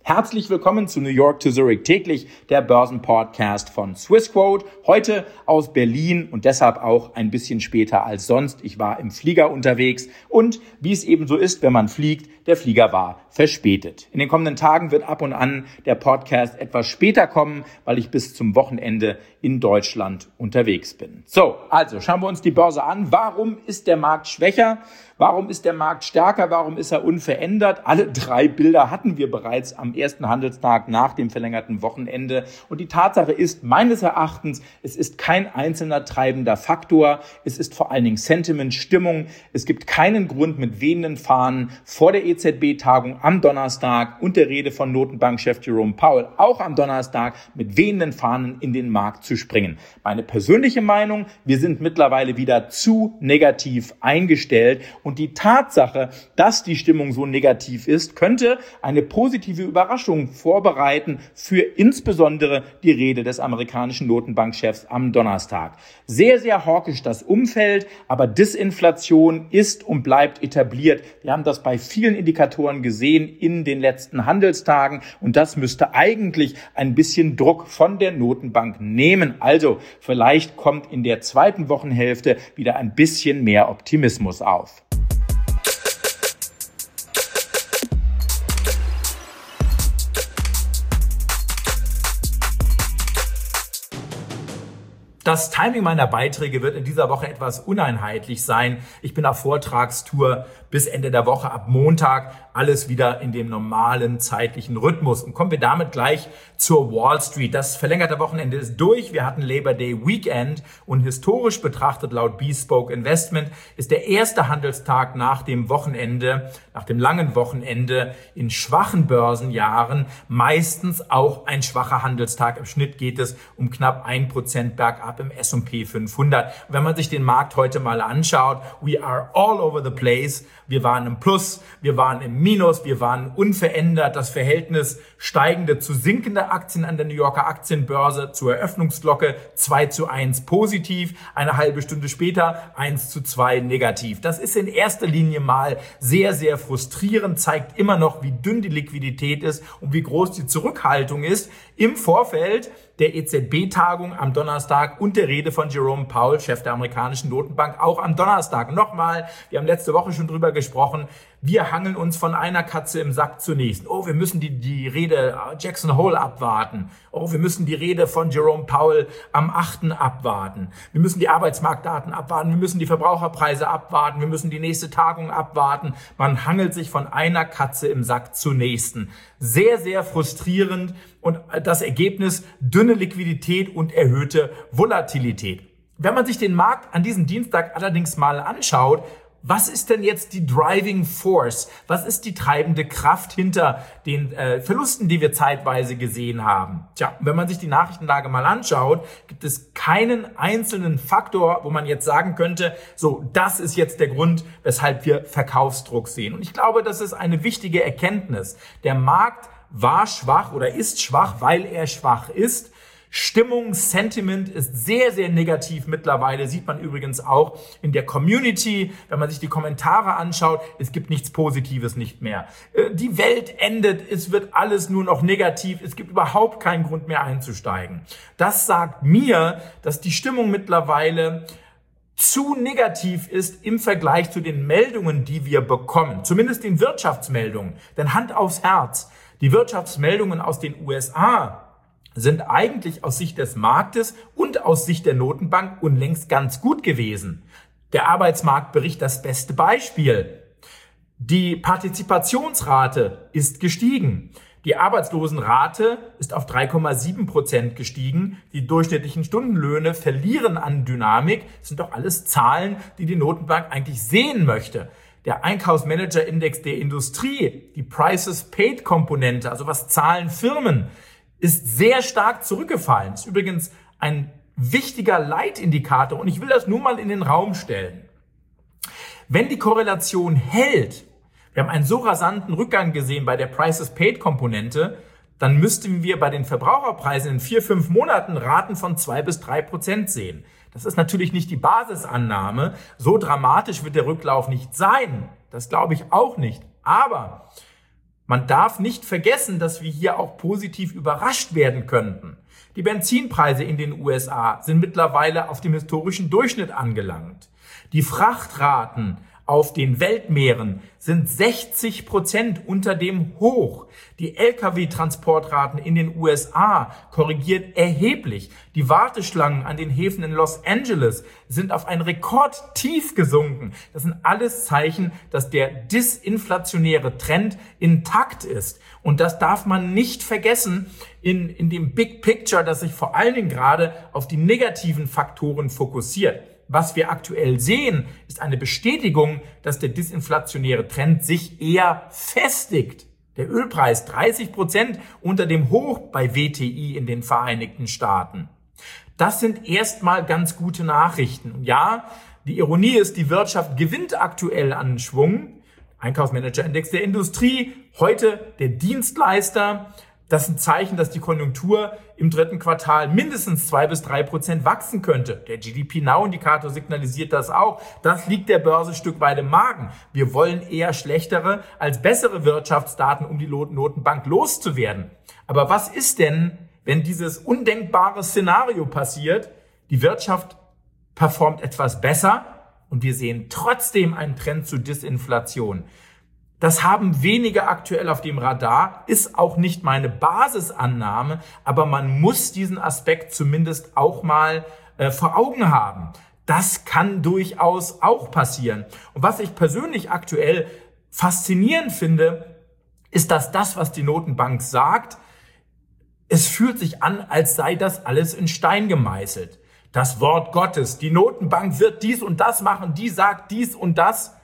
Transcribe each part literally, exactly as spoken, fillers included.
Herzlich willkommen zu New York to Zurich täglich, der Börsenpodcast von Swissquote. Heute aus Berlin und deshalb auch ein bisschen später als sonst. Ich war im Flieger unterwegs und wie es eben so ist, wenn man fliegt, der Flieger war verspätet. In den kommenden Tagen wird ab und an der Podcast etwas später kommen, weil ich bis zum Wochenende in Deutschland unterwegs bin. So, also schauen wir uns die Börse an. Warum ist der Markt schwächer? Warum ist der Markt stärker? Warum ist er unverändert? Alle drei Bilder hatten wir bereits am ersten Handelstag nach dem verlängerten Wochenende. Und die Tatsache ist meines Erachtens, es ist kein einzelner treibender Faktor. Es ist vor allen Dingen Sentiment, Stimmung. Es gibt keinen Grund, mit wehenden Fahnen vor der E Z B-Tagung am Donnerstag und der Rede von Notenbankchef Jerome Powell auch am Donnerstag mit wehenden Fahnen in den Markt zu springen. Meine persönliche Meinung, wir sind mittlerweile wieder zu negativ eingestellt. Und die Tatsache, dass die Stimmung so negativ ist, könnte eine positive Überraschung vorbereiten für insbesondere die Rede des amerikanischen Notenbankchefs am Donnerstag. Sehr, sehr hawkisch das Umfeld, aber Disinflation ist und bleibt etabliert. Wir haben das bei vielen Indikatoren gesehen in den letzten Handelstagen und das müsste eigentlich ein bisschen Druck von der Notenbank nehmen. Also vielleicht kommt in der zweiten Wochenhälfte wieder ein bisschen mehr Optimismus auf. Das Timing meiner Beiträge wird in dieser Woche etwas uneinheitlich sein. Ich bin auf Vortragstour bis Ende der Woche, ab Montag alles wieder in dem normalen zeitlichen Rhythmus. Und kommen wir damit gleich zur Wall Street. Das verlängerte Wochenende ist durch. Wir hatten Labor Day Weekend und historisch betrachtet laut Bespoke Investment ist der erste Handelstag nach dem Wochenende, nach dem langen Wochenende in schwachen Börsenjahren meistens auch ein schwacher Handelstag. Im Schnitt geht es um knapp ein Prozent bergab im S und P fünfhundert. Wenn man sich den Markt heute mal anschaut, we are all over the place. Wir waren im Plus, wir waren im Minus, wir waren unverändert. Das Verhältnis steigende zu sinkende Aktien an der New Yorker Aktienbörse zur Eröffnungsglocke zwei zu eins positiv, eine halbe Stunde später eins zu zwei negativ. Das ist in erster Linie mal sehr, sehr frustrierend, zeigt immer noch, wie dünn die Liquidität ist und wie groß die Zurückhaltung ist im Vorfeld der E Z B-Tagung am Donnerstag und der Rede von Jerome Powell, Chef der amerikanischen Notenbank, auch am Donnerstag. Nochmal, wir haben letzte Woche schon drüber gesprochen, wir hangeln uns von einer Katze im Sack zur nächsten. Oh, wir müssen die, die Rede Jackson Hole abwarten. Oh, wir müssen die Rede von Jerome Powell am achten abwarten. Wir müssen die Arbeitsmarktdaten abwarten. Wir müssen die Verbraucherpreise abwarten. Wir müssen die nächste Tagung abwarten. Man hangelt sich von einer Katze im Sack zur nächsten. Sehr, sehr frustrierend und das Ergebnis dünne Liquidität und erhöhte Volatilität. Wenn man sich den Markt an diesem Dienstag allerdings mal anschaut, was ist denn jetzt die Driving Force? Was ist die treibende Kraft hinter den äh, Verlusten, die wir zeitweise gesehen haben? Tja, wenn man sich die Nachrichtenlage mal anschaut, gibt es keinen einzelnen Faktor, wo man jetzt sagen könnte, so, das ist jetzt der Grund, weshalb wir Verkaufsdruck sehen. Und ich glaube, das ist eine wichtige Erkenntnis. Der Markt war schwach oder ist schwach, weil er schwach ist. Stimmung, Sentiment ist sehr, sehr negativ mittlerweile. Sieht man übrigens auch in der Community. Wenn man sich die Kommentare anschaut, es gibt nichts Positives nicht mehr. Die Welt endet, es wird alles nur noch negativ. Es gibt überhaupt keinen Grund mehr einzusteigen. Das sagt mir, dass die Stimmung mittlerweile zu negativ ist im Vergleich zu den Meldungen, die wir bekommen. Zumindest den Wirtschaftsmeldungen. Denn Hand aufs Herz, die Wirtschaftsmeldungen aus den U S A sind eigentlich aus Sicht des Marktes und aus Sicht der Notenbank unlängst ganz gut gewesen. Der Arbeitsmarktbericht das beste Beispiel. Die Partizipationsrate ist gestiegen. Die Arbeitslosenrate ist auf drei Komma sieben Prozent gestiegen. Die durchschnittlichen Stundenlöhne verlieren an Dynamik. Das sind doch alles Zahlen, die die Notenbank eigentlich sehen möchte. Der Einkaufsmanager-Index der Industrie, die Prices-Paid-Komponente, also was zahlen Firmen, ist sehr stark zurückgefallen. Ist übrigens ein wichtiger Leitindikator und ich will das nur mal in den Raum stellen. Wenn die Korrelation hält, wir haben einen so rasanten Rückgang gesehen bei der Prices-Paid-Komponente, dann müssten wir bei den Verbraucherpreisen in vier, fünf Monaten Raten von zwei bis drei Prozent sehen. Das ist natürlich nicht die Basisannahme. So dramatisch wird der Rücklauf nicht sein. Das glaube ich auch nicht. Aber Man darf nicht vergessen, dass wir hier auch positiv überrascht werden könnten. Die Benzinpreise in den U S A sind mittlerweile auf dem historischen Durchschnitt angelangt. Die Frachtraten auf den Weltmeeren sind sechzig Prozent unter dem Hoch. Die L K W-Transportraten in den U S A korrigiert erheblich. Die Warteschlangen an den Häfen in Los Angeles sind auf ein Rekordtief gesunken. Das sind alles Zeichen, dass der disinflationäre Trend intakt ist. Und das darf man nicht vergessen in, in dem Big Picture, das sich vor allen Dingen gerade auf die negativen Faktoren fokussiert. Was wir aktuell sehen, ist eine Bestätigung, dass der disinflationäre Trend sich eher festigt. Der Ölpreis dreißig Prozent unter dem Hoch bei W T I in den Vereinigten Staaten. Das sind erstmal ganz gute Nachrichten. Und ja, die Ironie ist, die Wirtschaft gewinnt aktuell an Schwung. Einkaufsmanager-Index der Industrie, heute der Dienstleister. Das ist ein Zeichen, dass die Konjunktur im dritten Quartal mindestens zwei bis drei Prozent wachsen könnte. Der G D P Now-Indikator signalisiert das auch. Das liegt der Börse ein Stück weit im Magen. Wir wollen eher schlechtere als bessere Wirtschaftsdaten, um die Notenbank loszuwerden. Aber was ist denn, wenn dieses undenkbare Szenario passiert? Die Wirtschaft performt etwas besser und wir sehen trotzdem einen Trend zu Disinflation. Das haben wenige aktuell auf dem Radar, ist auch nicht meine Basisannahme, aber man muss diesen Aspekt zumindest auch mal äh, vor Augen haben. Das kann durchaus auch passieren. Und was ich persönlich aktuell faszinierend finde, ist, dass das, was die Notenbank sagt, es fühlt sich an, als sei das alles in Stein gemeißelt. Das Wort Gottes, die Notenbank wird dies und das machen, die sagt dies und das,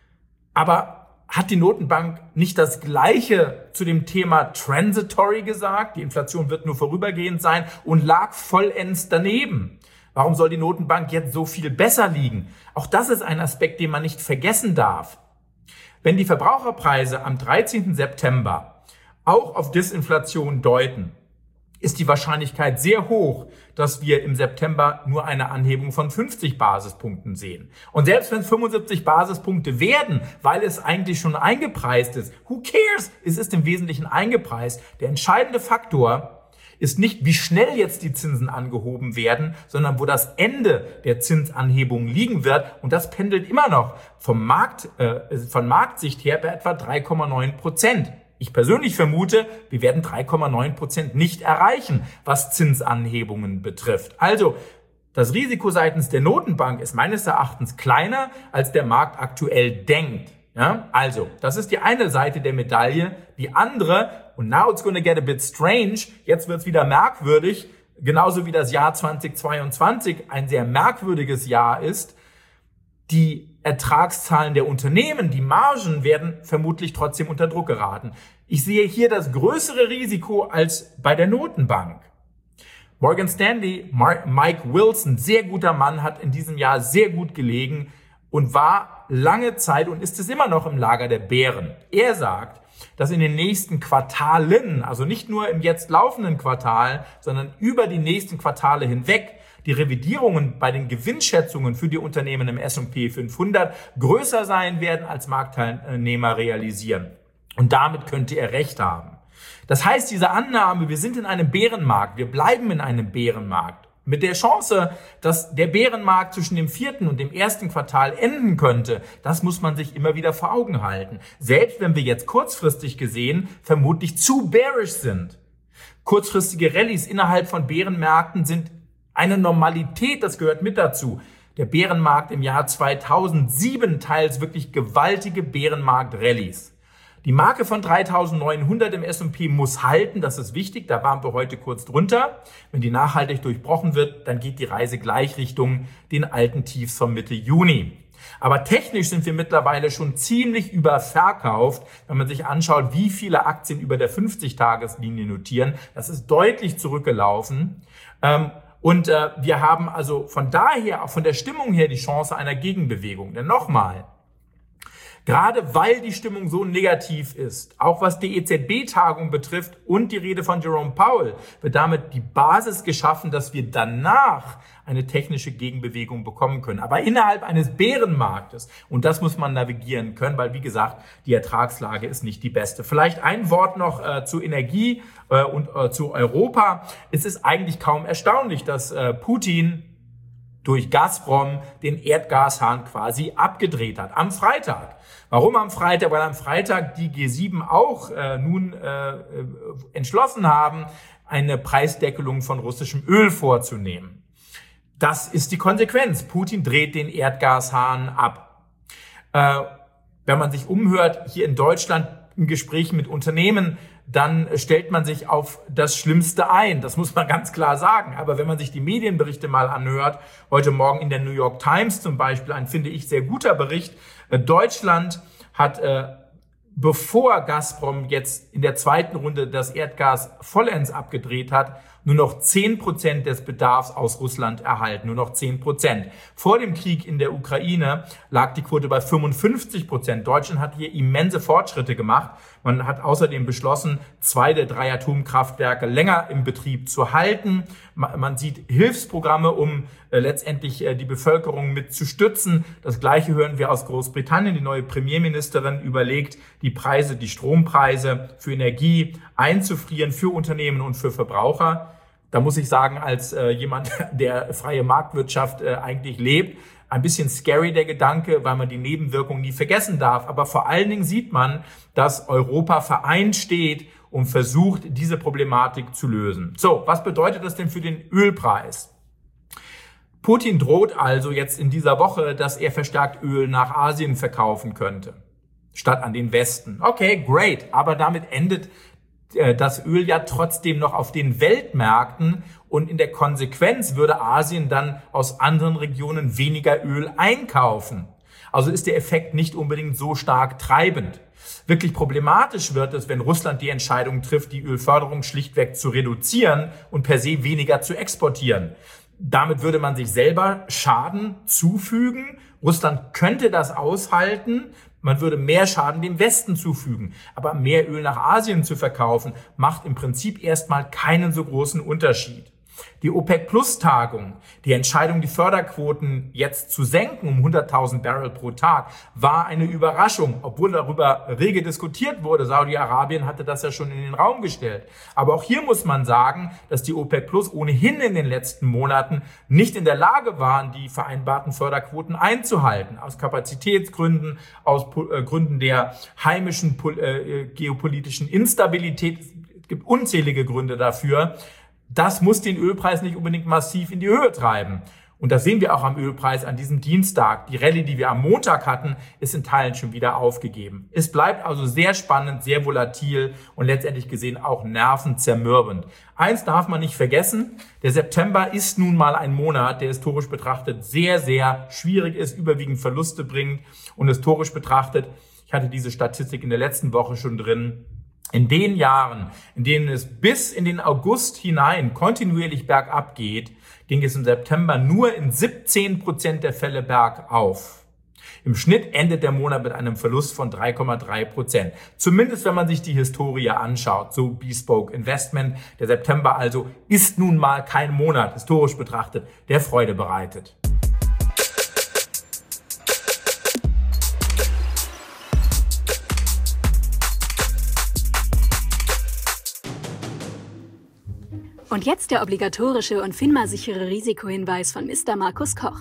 aber hat die Notenbank nicht das Gleiche zu dem Thema Transitory gesagt? Die Inflation wird nur vorübergehend sein und lag vollends daneben. Warum soll die Notenbank jetzt so viel besser liegen? Auch das ist ein Aspekt, den man nicht vergessen darf. Wenn die Verbraucherpreise am dreizehnten September auch auf Disinflation deuten, ist die Wahrscheinlichkeit sehr hoch, dass wir im September nur eine Anhebung von fünfzig Basispunkten sehen. Und selbst wenn es fünfundsiebzig Basispunkte werden, weil es eigentlich schon eingepreist ist, who cares? Es ist im Wesentlichen eingepreist. Der entscheidende Faktor ist nicht, wie schnell jetzt die Zinsen angehoben werden, sondern wo das Ende der Zinsanhebung liegen wird. Und das pendelt immer noch vom Markt, äh, von Marktsicht her bei etwa drei Komma neun Prozent. Ich persönlich vermute, wir werden drei Komma neun Prozent nicht erreichen, was Zinsanhebungen betrifft. Also, das Risiko seitens der Notenbank ist meines Erachtens kleiner, als der Markt aktuell denkt. Ja? Also, das ist die eine Seite der Medaille. Die andere, und now it's gonna get a bit strange, jetzt wird's wieder merkwürdig, genauso wie das Jahr zweitausendzweiundzwanzig ein sehr merkwürdiges Jahr ist. Die Ertragszahlen der Unternehmen, die Margen werden vermutlich trotzdem unter Druck geraten. Ich sehe hier das größere Risiko als bei der Notenbank. Morgan Stanley, Mike Wilson, sehr guter Mann, hat in diesem Jahr sehr gut gelegen und war lange Zeit und ist es immer noch im Lager der Bären. Er sagt, dass in den nächsten Quartalen, also nicht nur im jetzt laufenden Quartal, sondern über die nächsten Quartale hinweg, die Revidierungen bei den Gewinnschätzungen für die Unternehmen im S und P fünfhundert größer sein werden, als Marktteilnehmer realisieren. Und damit könnte er recht haben. Das heißt, diese Annahme, wir sind in einem Bärenmarkt, wir bleiben in einem Bärenmarkt, mit der Chance, dass der Bärenmarkt zwischen dem vierten und dem ersten Quartal enden könnte, das muss man sich immer wieder vor Augen halten. Selbst wenn wir jetzt kurzfristig gesehen vermutlich zu bearish sind. Kurzfristige Rallyes innerhalb von Bärenmärkten sind eine Normalität, das gehört mit dazu. Der Bärenmarkt im Jahr zweitausendsieben teils wirklich gewaltige Bärenmarkt-Rallyes. Die Marke von dreitausendneunhundert im S und P muss halten, das ist wichtig, da waren wir heute kurz drunter. Wenn die nachhaltig durchbrochen wird, dann geht die Reise gleich Richtung den alten Tiefs von Mitte Juni. Aber technisch sind wir mittlerweile schon ziemlich überverkauft, wenn man sich anschaut, wie viele Aktien über der fünfzig-Tages-Linie notieren. Das ist deutlich zurückgelaufen. Und wir haben also von daher, auch von der Stimmung her, die Chance einer Gegenbewegung. Denn nochmal, Gerade weil die Stimmung so negativ ist, auch was die E Z B-Tagung betrifft und die Rede von Jerome Powell, wird damit die Basis geschaffen, dass wir danach eine technische Gegenbewegung bekommen können. Aber innerhalb eines Bärenmarktes. Und das muss man navigieren können, weil, wie gesagt, die Ertragslage ist nicht die beste. Vielleicht ein Wort noch äh, zu Energie äh, und äh, zu Europa. Es ist eigentlich kaum erstaunlich, dass äh, Putin durch Gazprom den Erdgashahn quasi abgedreht hat. Am Freitag. Warum am Freitag? Weil am Freitag die G sieben auch äh, nun äh, entschlossen haben, eine Preisdeckelung von russischem Öl vorzunehmen. Das ist die Konsequenz. Putin dreht den Erdgashahn ab. Äh, wenn man sich umhört, hier in Deutschland in Gesprächen mit Unternehmen, dann stellt man sich auf das Schlimmste ein. Das muss man ganz klar sagen. Aber wenn man sich die Medienberichte mal anhört, heute Morgen in der New York Times zum Beispiel, ein, finde ich, sehr guter Bericht. Äh, Deutschland hat, äh, bevor Gazprom jetzt in der zweiten Runde das Erdgas vollends abgedreht hat, nur noch zehn Prozent des Bedarfs aus Russland erhalten. Nur noch zehn Prozent. Vor dem Krieg in der Ukraine lag die Quote bei fünfundfünfzig Prozent. Deutschland hat hier immense Fortschritte gemacht. Man hat außerdem beschlossen, zwei der drei Atomkraftwerke länger im Betrieb zu halten. Man sieht Hilfsprogramme, um äh, letztendlich äh, die Bevölkerung mit zu stützen. Das Gleiche hören wir aus Großbritannien. Die neue Premierministerin überlegt, die Preise, die Strompreise für Energie einzufrieren für Unternehmen und für Verbraucher. Da muss ich sagen, als äh, jemand, der freie Marktwirtschaft äh, eigentlich lebt, ein bisschen scary der Gedanke, weil man die Nebenwirkungen nie vergessen darf. Aber vor allen Dingen sieht man, dass Europa vereint steht und versucht, diese Problematik zu lösen. So, was bedeutet das denn für den Ölpreis? Putin droht also jetzt in dieser Woche, dass er verstärkt Öl nach Asien verkaufen könnte, statt an den Westen. Okay, great. Aber damit endet das Öl ja trotzdem noch auf den Weltmärkten und in der Konsequenz würde Asien dann aus anderen Regionen weniger Öl einkaufen. Also ist der Effekt nicht unbedingt so stark treibend. Wirklich problematisch wird es, wenn Russland die Entscheidung trifft, die Ölförderung schlichtweg zu reduzieren und per se weniger zu exportieren. Damit würde man sich selber Schaden zufügen. Russland könnte das aushalten. Man würde mehr Schaden dem Westen zufügen. Aber mehr Öl nach Asien zu verkaufen, macht im Prinzip erstmal keinen so großen Unterschied. Die OPEC-Plus-Tagung, die Entscheidung, die Förderquoten jetzt zu senken um hunderttausend Barrel pro Tag, war eine Überraschung, obwohl darüber rege diskutiert wurde. Saudi-Arabien hatte das ja schon in den Raum gestellt. Aber auch hier muss man sagen, dass die OPEC-Plus ohnehin in den letzten Monaten nicht in der Lage waren, die vereinbarten Förderquoten einzuhalten. Aus Kapazitätsgründen, aus äh, Gründen der heimischen äh, geopolitischen Instabilität. Es gibt unzählige Gründe dafür. Das muss den Ölpreis nicht unbedingt massiv in die Höhe treiben. Und das sehen wir auch am Ölpreis an diesem Dienstag. Die Rallye, die wir am Montag hatten, ist in Teilen schon wieder aufgegeben. Es bleibt also sehr spannend, sehr volatil und letztendlich gesehen auch nervenzermürbend. Eins darf man nicht vergessen, der September ist nun mal ein Monat, der historisch betrachtet sehr, sehr schwierig ist, überwiegend Verluste bringt. Und historisch betrachtet, ich hatte diese Statistik in der letzten Woche schon drin, in den Jahren, in denen es bis in den August hinein kontinuierlich bergab geht, ging es im September nur in siebzehn Prozent der Fälle bergauf. Im Schnitt endet der Monat mit einem Verlust von drei Komma drei Prozent. Zumindest wenn man sich die Historie anschaut, so Bespoke Investment. Der September also ist nun mal kein Monat, historisch betrachtet, der Freude bereitet. Und jetzt der obligatorische und FINMA-sichere Risikohinweis von Mister Markus Koch.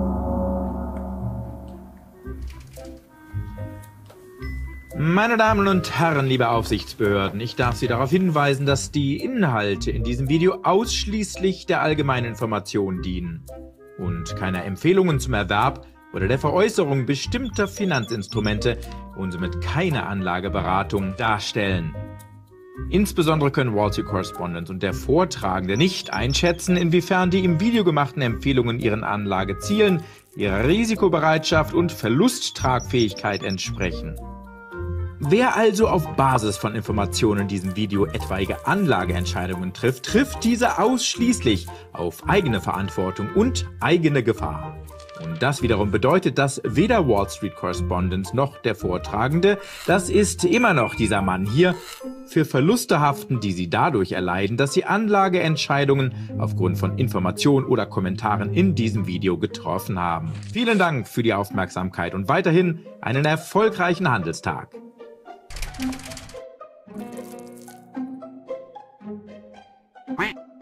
Meine Damen und Herren, liebe Aufsichtsbehörden, ich darf Sie darauf hinweisen, dass die Inhalte in diesem Video ausschließlich der allgemeinen Information dienen und keiner Empfehlungen zum Erwerb oder der Veräußerung bestimmter Finanzinstrumente und somit keine Anlageberatung darstellen. Insbesondere können Wall Street Correspondent und der Vortragende nicht einschätzen, inwiefern die im Video gemachten Empfehlungen ihren Anlagezielen, ihrer Risikobereitschaft und Verlusttragfähigkeit entsprechen. Wer also auf Basis von Informationen in diesem Video etwaige Anlageentscheidungen trifft, trifft diese ausschließlich auf eigene Verantwortung und eigene Gefahr. Und das wiederum bedeutet, dass weder Wall Street Correspondent noch der Vortragende, das ist immer noch dieser Mann hier, für Verluste haften, die sie dadurch erleiden, dass sie Anlageentscheidungen aufgrund von Informationen oder Kommentaren in diesem Video getroffen haben. Vielen Dank für die Aufmerksamkeit und weiterhin einen erfolgreichen Handelstag. Quack.